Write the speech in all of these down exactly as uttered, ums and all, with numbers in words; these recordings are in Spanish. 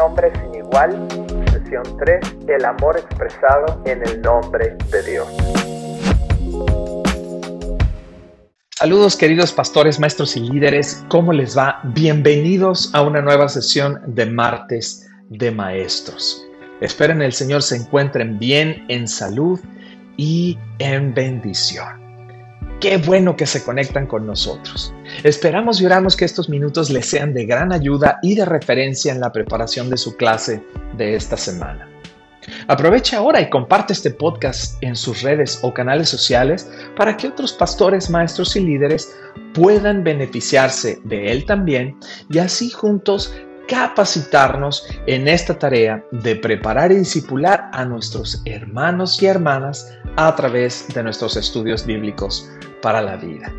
nombre sin igual, sesión tres, el amor expresado en el nombre de Dios. Saludos queridos pastores, maestros y líderes, ¿cómo les va? Bienvenidos a una nueva sesión de Martes de Maestros. Espero en el Señor se encuentren bien, en salud y en bendición. Qué bueno que se conectan con nosotros. Esperamos y oramos que estos minutos les sean de gran ayuda y de referencia en la preparación de su clase de esta semana. Aprovecha ahora y comparte este podcast en sus redes o canales sociales para que otros pastores, maestros y líderes puedan beneficiarse de él también y así juntos capacitarnos en esta tarea de preparar y discipular a nuestros hermanos y hermanas a través de nuestros estudios bíblicos para la vida.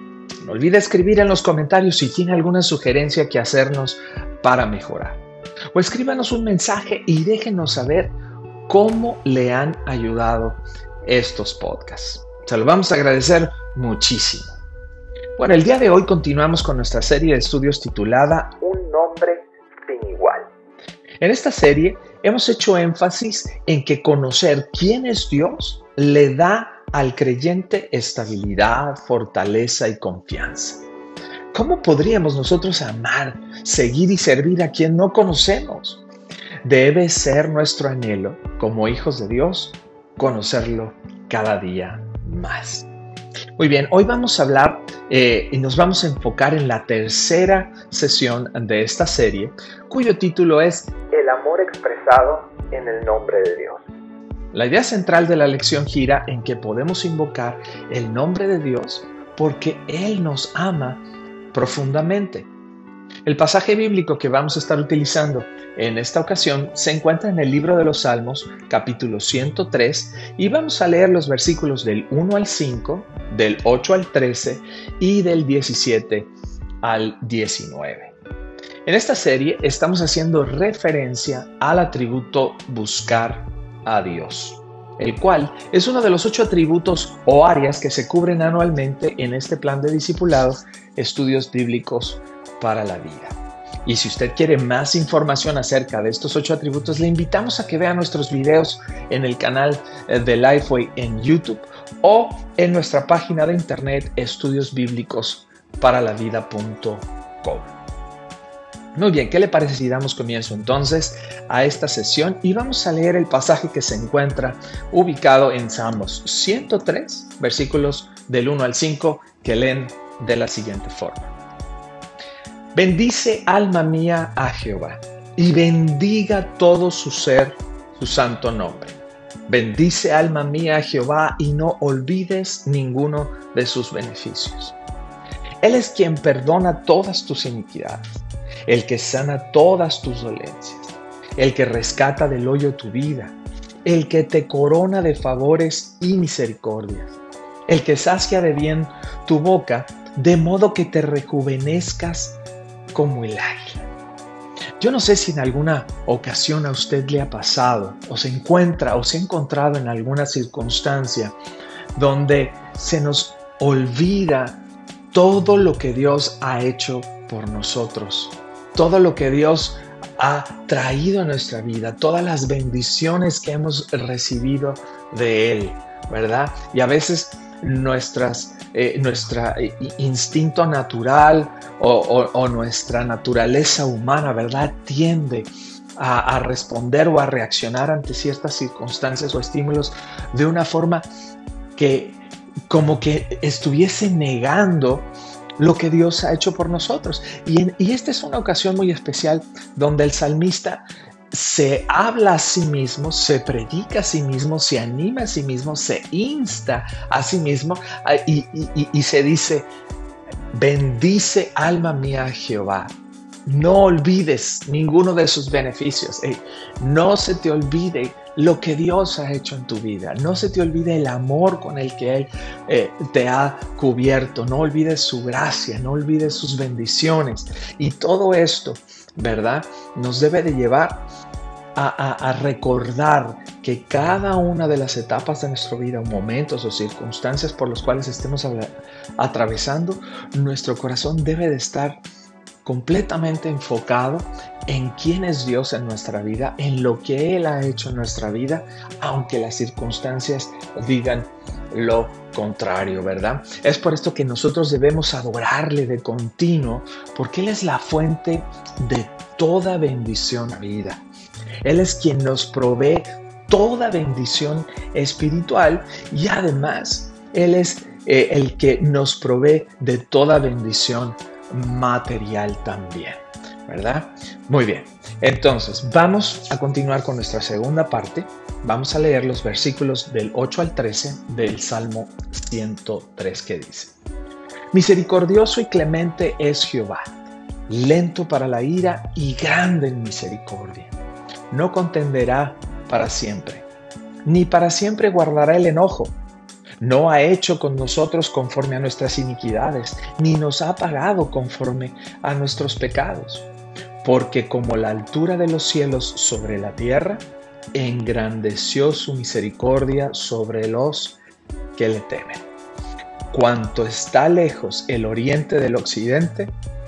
No olvide escribir en los comentarios si tiene alguna sugerencia que hacernos para mejorar. O escríbanos un mensaje y déjenos saber cómo le han ayudado estos podcasts. Se lo vamos a agradecer muchísimo. Bueno, el día de hoy continuamos con nuestra serie de estudios titulada Un nombre sin igual. En esta serie hemos hecho énfasis en que conocer quién es Dios le da al creyente estabilidad, fortaleza y confianza. ¿Cómo podríamos nosotros amar, seguir y servir a quien no conocemos? Debe ser nuestro anhelo, como hijos de Dios, conocerlo cada día más. Muy bien, hoy vamos a hablar eh, y nos vamos a enfocar en la tercera sesión de esta serie, cuyo título es El amor expresado en el nombre de Dios. La idea central de la lección gira en que podemos invocar el nombre de Dios porque Él nos ama profundamente. El pasaje bíblico que vamos a estar utilizando en esta ocasión se encuentra en el libro de los Salmos, capítulo ciento tres, y vamos a leer los versículos del uno al cinco, del ocho al trece y del diecisiete al diecinueve. En esta serie estamos haciendo referencia al atributo buscar a Dios, el cual es uno de los ocho atributos o áreas que se cubren anualmente en este plan de discipulado, Estudios Bíblicos para la Vida. Y si usted quiere más información acerca de estos ocho atributos, le invitamos a que vea nuestros videos en el canal de Lifeway en YouTube o en nuestra página de internet estudios bíblicos para la vida punto com. Muy bien, ¿qué le parece si damos comienzo entonces a esta sesión? Y vamos a leer el pasaje que se encuentra ubicado en Salmos ciento tres, versículos del uno al cinco, que leen de la siguiente forma. Bendice, alma mía, a Jehová, y bendiga todo su ser, su santo nombre. Bendice, alma mía, a Jehová, y no olvides ninguno de sus beneficios. Él es quien perdona todas tus iniquidades, el que sana todas tus dolencias, el que rescata del hoyo tu vida, el que te corona de favores y misericordias, el que sacia de bien tu boca, de modo que te rejuvenezcas como el águila. Yo no sé si en alguna ocasión a usted le ha pasado o se encuentra o se ha encontrado en alguna circunstancia donde se nos olvida todo lo que Dios ha hecho por nosotros, todo lo que Dios ha traído a nuestra vida, todas las bendiciones que hemos recibido de Él, ¿verdad? Y a veces nuestras, eh, nuestra eh, instinto natural o, o, o nuestra naturaleza humana, ¿verdad?, tiende a, a responder o a reaccionar ante ciertas circunstancias o estímulos de una forma que como que estuviese negando lo que Dios ha hecho por nosotros. Y, en, y esta es una ocasión muy especial donde el salmista se habla a sí mismo, se predica a sí mismo, se anima a sí mismo, se insta a sí mismo y, y, y se dice, bendice alma mía a Jehová. No olvides ninguno de sus beneficios. Hey, no se te olvide lo que Dios ha hecho en tu vida. No se te olvide el amor con el que Él eh, te ha cubierto. No olvides su gracia, no olvides sus bendiciones. Y todo esto, ¿verdad?, nos debe de llevar a, a, a recordar que cada una de las etapas de nuestra vida, momentos o circunstancias por los cuales estemos atravesando, nuestro corazón debe de estar completamente enfocado en quién es Dios en nuestra vida, en lo que Él ha hecho en nuestra vida, aunque las circunstancias digan lo contrario, ¿verdad? Es por esto que nosotros debemos adorarle de continuo, porque Él es la fuente de toda bendición a vida. Él es quien nos provee toda bendición espiritual y además Él es eh, el que nos provee de toda bendición material también, ¿verdad? Muy bien, entonces vamos a continuar con nuestra segunda parte. Vamos a leer los versículos del ocho al trece del Salmo ciento tres, que dice: Misericordioso y clemente es Jehová, lento para la ira y grande en misericordia. No contenderá para siempre, ni para siempre guardará el enojo. No ha hecho con nosotros conforme a nuestras iniquidades, ni nos ha pagado conforme a nuestros pecados. Porque como la altura de los cielos sobre la tierra, engrandeció su misericordia sobre los que le temen. Cuanto está lejos el oriente del occidente,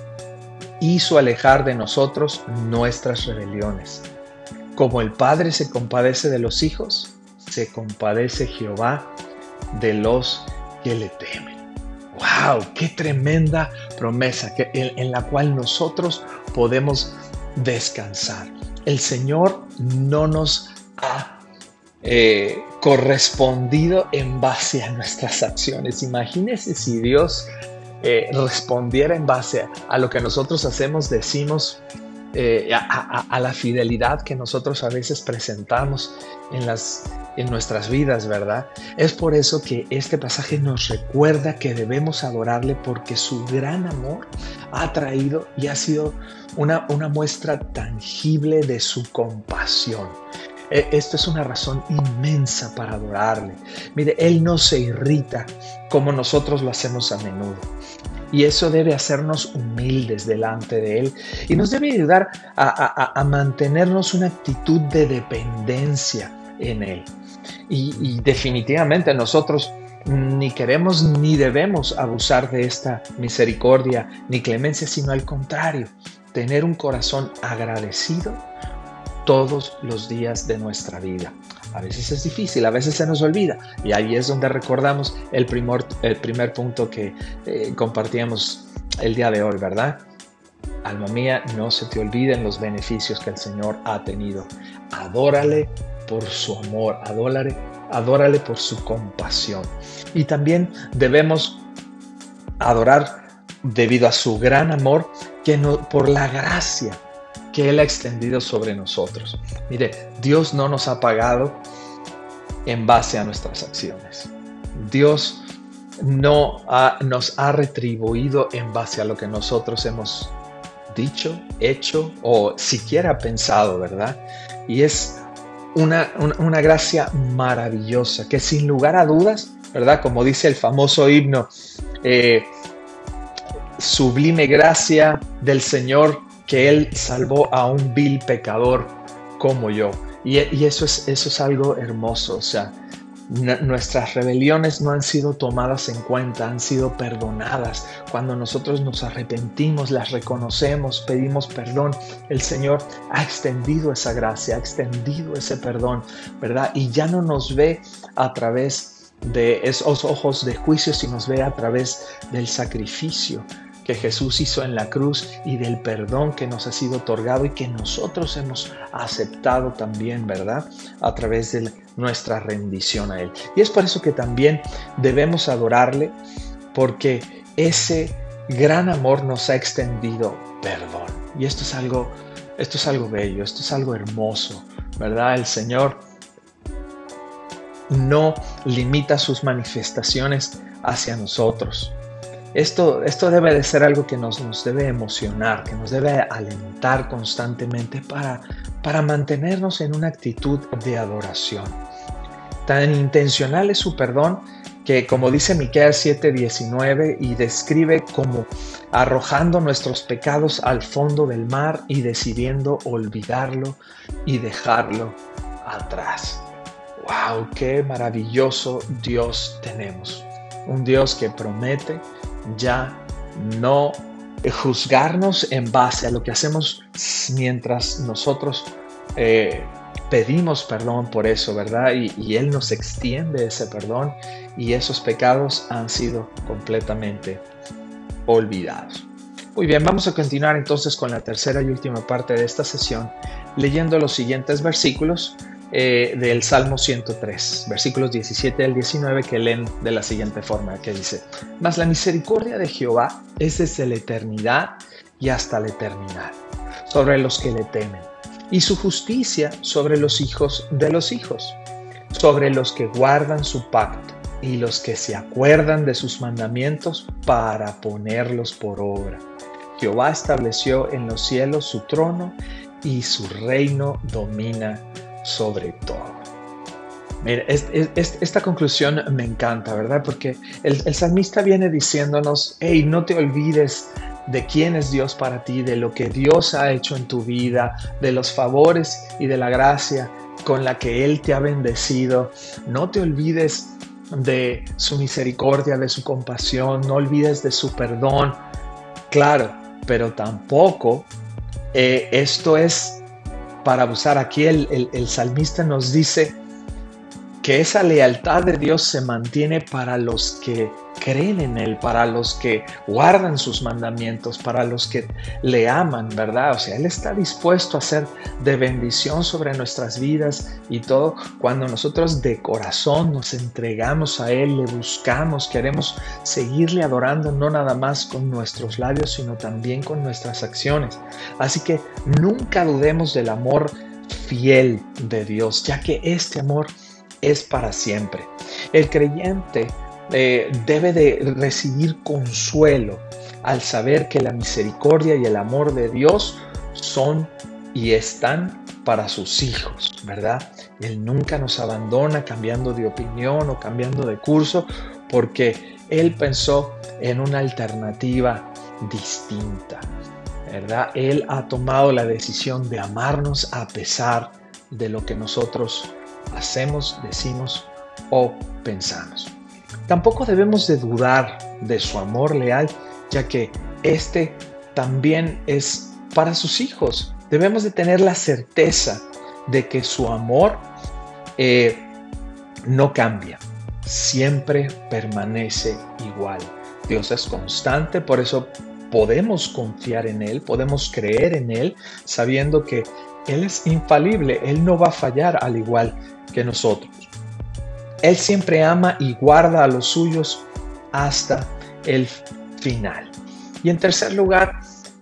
hizo alejar de nosotros nuestras rebeliones. Como el Padre se compadece de los hijos, se compadece Jehová de los que le temen. ¡Wow! ¡Qué tremenda promesa que, en, en la cual nosotros podemos descansar! El Señor no nos ha eh, correspondido en base a nuestras acciones. Imagínense si Dios eh, respondiera en base a lo que nosotros hacemos, decimos, eh, a, a, a la fidelidad que nosotros a veces presentamos en las en nuestras vidas, ¿verdad? Es por eso que este pasaje nos recuerda que debemos adorarle, porque su gran amor ha traído y ha sido una, una muestra tangible de su compasión. Esto es una razón inmensa para adorarle. Mire, Él no se irrita como nosotros lo hacemos a menudo. Y eso debe hacernos humildes delante de Él y nos debe ayudar a, a, a mantenernos una actitud de dependencia en Él. Y, y definitivamente nosotros ni queremos ni debemos abusar de esta misericordia ni clemencia, sino al contrario, tener un corazón agradecido todos los días de nuestra vida. A veces es difícil, a veces se nos olvida, y ahí es donde recordamos el primer, el primer punto que eh, compartíamos el día de hoy, ¿verdad? Alma mía, no se te olviden los beneficios que el Señor ha tenido. Adórale por su amor, adórale, adórale por su compasión. Y también debemos adorar debido a su gran amor, que no, por la gracia que Él ha extendido sobre nosotros. Mire, Dios no nos ha pagado en base a nuestras acciones. Dios no ha, nos ha retribuido en base a lo que nosotros hemos dicho, hecho o siquiera pensado, ¿verdad? Y es una, una, una gracia maravillosa que sin lugar a dudas, ¿verdad? Como dice el famoso himno, eh, sublime gracia del Señor, que Él salvó a un vil pecador como yo. Y, y eso, es, eso es algo hermoso. O sea, n- nuestras rebeliones no han sido tomadas en cuenta, han sido perdonadas. Cuando nosotros nos arrepentimos, las reconocemos, pedimos perdón, el Señor ha extendido esa gracia, ha extendido ese perdón, ¿verdad? Y ya no nos ve a través de esos ojos de juicio, sino nos ve a través del sacrificio que Jesús hizo en la cruz y del perdón que nos ha sido otorgado y que nosotros hemos aceptado también, ¿verdad? A través de nuestra rendición a Él. Y es por eso que también debemos adorarle, porque ese gran amor nos ha extendido perdón. Y esto es algo, esto es algo bello, esto es algo hermoso, ¿verdad? El Señor no limita sus manifestaciones hacia nosotros. Esto, esto debe de ser algo que nos, nos debe emocionar, que nos debe alentar constantemente para, para mantenernos en una actitud de adoración. Tan intencional es su perdón que, como dice Miqueas siete diecinueve, y describe como arrojando nuestros pecados al fondo del mar y decidiendo olvidarlo y dejarlo atrás. ¡Wow! ¡Qué maravilloso Dios tenemos! Un Dios que promete ya no juzgarnos en base a lo que hacemos mientras nosotros eh, pedimos perdón por eso, ¿verdad? Y, y Él nos extiende ese perdón y esos pecados han sido completamente olvidados. Muy bien, vamos a continuar entonces con la tercera y última parte de esta sesión, leyendo los siguientes versículos eh, del Salmo ciento tres, versículos diecisiete al diecinueve, que leen de la siguiente forma, que dice: Mas la misericordia de Jehová es desde la eternidad y hasta la eternidad sobre los que le temen, y su justicia sobre los hijos de los hijos, sobre los que guardan su pacto y los que se acuerdan de sus mandamientos para ponerlos por obra. Jehová estableció en los cielos su trono y su reino domina sobre todo. Mira, es, es, esta conclusión me encanta, ¿verdad? Porque el, el salmista viene diciéndonos: hey, no te olvides de quién es Dios para ti, de lo que Dios ha hecho en tu vida, de los favores y de la gracia con la que Él te ha bendecido. No te olvides de su misericordia, de su compasión, no olvides de su perdón. Claro, pero tampoco eh, esto es para abusar. Aquí el, el, el salmista nos dice que esa lealtad de Dios se mantiene para los que creen en Él, para los que guardan sus mandamientos, para los que le aman, ¿verdad? O sea, Él está dispuesto a ser de bendición sobre nuestras vidas y todo cuando nosotros de corazón nos entregamos a Él, le buscamos, queremos seguirle adorando, no nada más con nuestros labios, sino también con nuestras acciones. Así que nunca dudemos del amor fiel de Dios, ya que este amor es para siempre. El creyente eh, debe de recibir consuelo al saber que la misericordia y el amor de Dios son y están para sus hijos, ¿verdad? Él nunca nos abandona cambiando de opinión o cambiando de curso, porque Él pensó en una alternativa distinta, ¿verdad? Él ha tomado la decisión de amarnos a pesar de lo que nosotros hacemos, decimos o pensamos. Tampoco debemos de dudar de su amor leal, ya que este también es para sus hijos. Debemos de tener la certeza de que su amor eh, no cambia, siempre permanece igual. Dios es constante, por eso podemos confiar en Él, podemos creer en Él, sabiendo que Él es infalible, Él no va a fallar al igual que nosotros. Él siempre ama y guarda a los suyos hasta el final. Y en tercer lugar,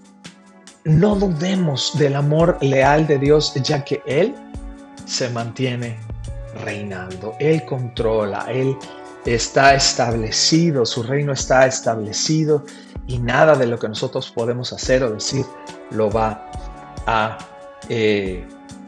no dudemos del amor leal de Dios, ya que Él se mantiene reinando. Él controla, Él está establecido, su reino está establecido y nada de lo que nosotros podemos hacer o decir lo va a Eh,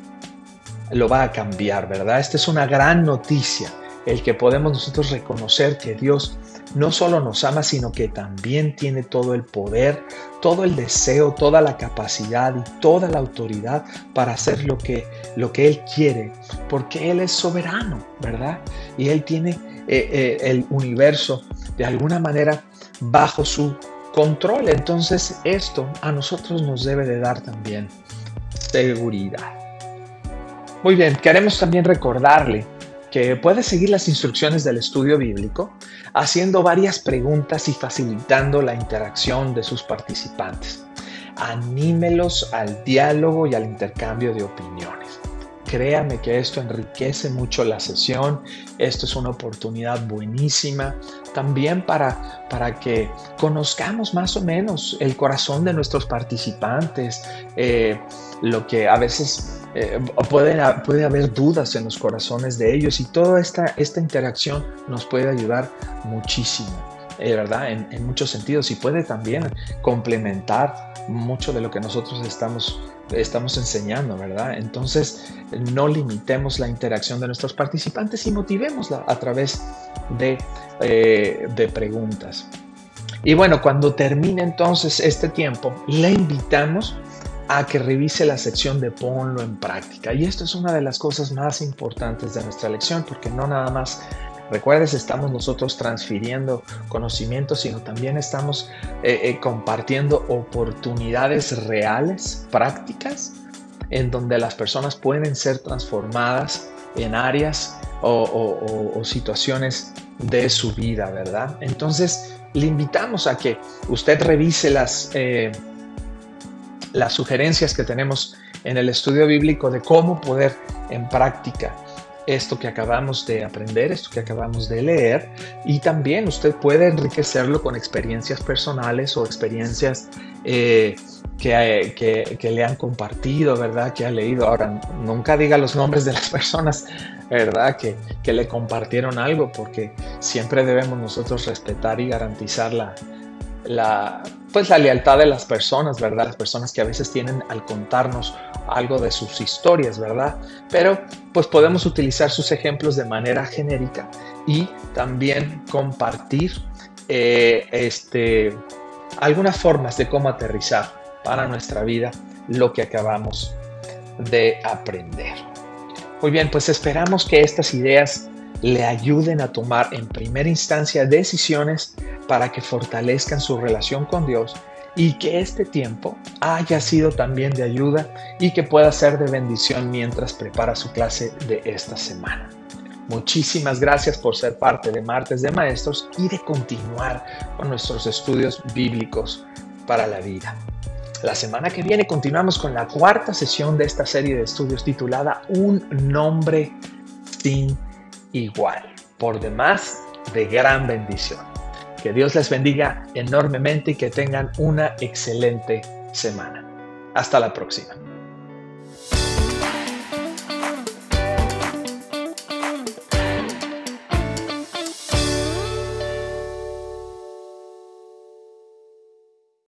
lo va a cambiar, ¿verdad? Esta es una gran noticia, el que podemos nosotros reconocer que Dios no solo nos ama, sino que también tiene todo el poder, todo el deseo, toda la capacidad y toda la autoridad para hacer lo que, lo que Él quiere, porque Él es soberano, ¿verdad? Y Él tiene eh, eh, el universo de alguna manera bajo su control. Entonces esto a nosotros nos debe de dar también seguridad. Muy bien, queremos también recordarle que puede seguir las instrucciones del estudio bíblico haciendo varias preguntas y facilitando la interacción de sus participantes. Anímelos al diálogo y al intercambio de opiniones. Créame que esto enriquece mucho la sesión. Esto es una oportunidad buenísima también para, para que conozcamos más o menos el corazón de nuestros participantes, eh, lo que a veces eh, puede, puede haber dudas en los corazones de ellos, y toda esta, esta interacción nos puede ayudar muchísimo, eh, ¿verdad? En, en muchos sentidos, y puede también complementar mucho de lo que nosotros estamos estamos enseñando, ¿verdad? Entonces, no limitemos la interacción de nuestros participantes y motivémosla a través de, eh, de preguntas. Y bueno, cuando termine entonces este tiempo, le invitamos a que revise la sección de ponlo en práctica. Y esto es una de las cosas más importantes de nuestra lección, porque no nada más Recuerdes, estamos nosotros transfiriendo conocimientos, sino también estamos eh, eh, compartiendo oportunidades reales, prácticas, en donde las personas pueden ser transformadas en áreas o, o, o, o situaciones de su vida, ¿verdad? Entonces, le invitamos a que usted revise las, eh, las sugerencias que tenemos en el estudio bíblico de cómo poder en práctica esto que acabamos de aprender, esto que acabamos de leer, y también usted puede enriquecerlo con experiencias personales o experiencias eh, que, que, que le han compartido, ¿verdad? Que ha leído. Ahora, nunca diga los nombres de las personas, ¿verdad? Que, que le compartieron algo, porque siempre debemos nosotros respetar y garantizar la, la, pues la lealtad de las personas, ¿verdad? Las personas que a veces tienen al contarnos algo de sus historias, ¿verdad? Pero pues podemos utilizar sus ejemplos de manera genérica y también compartir eh, este, algunas formas de cómo aterrizar para nuestra vida lo que acabamos de aprender. Muy bien, pues esperamos que estas ideas le ayuden a tomar en primera instancia decisiones para que fortalezcan su relación con Dios y que este tiempo haya sido también de ayuda y que pueda ser de bendición mientras prepara su clase de esta semana. Muchísimas gracias por ser parte de Martes de Maestros y de continuar con nuestros estudios bíblicos para la vida. La semana que viene continuamos con la cuarta sesión de esta serie de estudios titulada Un nombre sin igual. Por demás, de gran bendición. Que Dios les bendiga enormemente y que tengan una excelente semana. Hasta la próxima.